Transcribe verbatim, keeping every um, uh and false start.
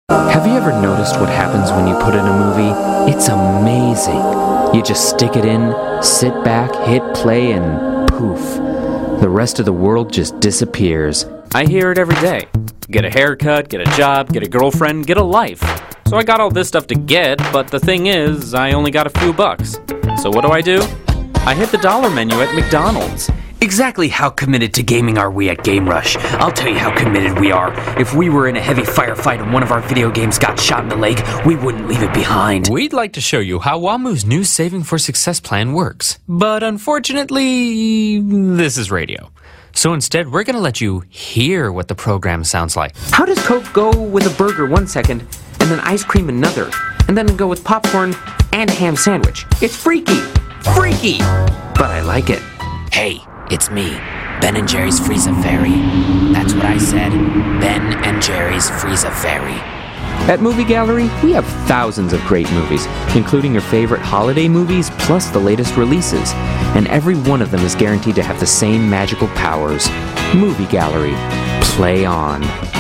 Have you ever noticed what happens when you put in a movie? It's amazing. You just stick it in, sit back, hit play, and poof. The rest of the world just disappears. I hear it every day. Get a haircut, get a job, get a girlfriend, get a life. So I got all this stuff to get, but the thing is, I only got a few bucks. So what do I do? I hit the dollar menu at McDonald's. Exactly how committed to gaming are we at GameRush? I'll tell you how committed we are. If we were in a heavy firefight and one of our video games got shot in the leg, we wouldn't leave it behind. We'd like to show you how WAMU's new Saving for Success plan works. But unfortunately, this is radio. So instead, we're going to let you hear what the program sounds like. How does Coke go with a burger one second, and then ice cream another, and then go with popcorn and a ham sandwich? It's freaky! Freaky! But I like it. Hey, it's me, Ben and Jerry's Frieza Fairy. That's what I said. Ben and Jerry's Frieza Fairy. At Movie Gallery, we have thousands of great movies, including your favorite holiday movies plus the latest releases. And every one of them is guaranteed to have the same magical powers. Movie Gallery. Play on.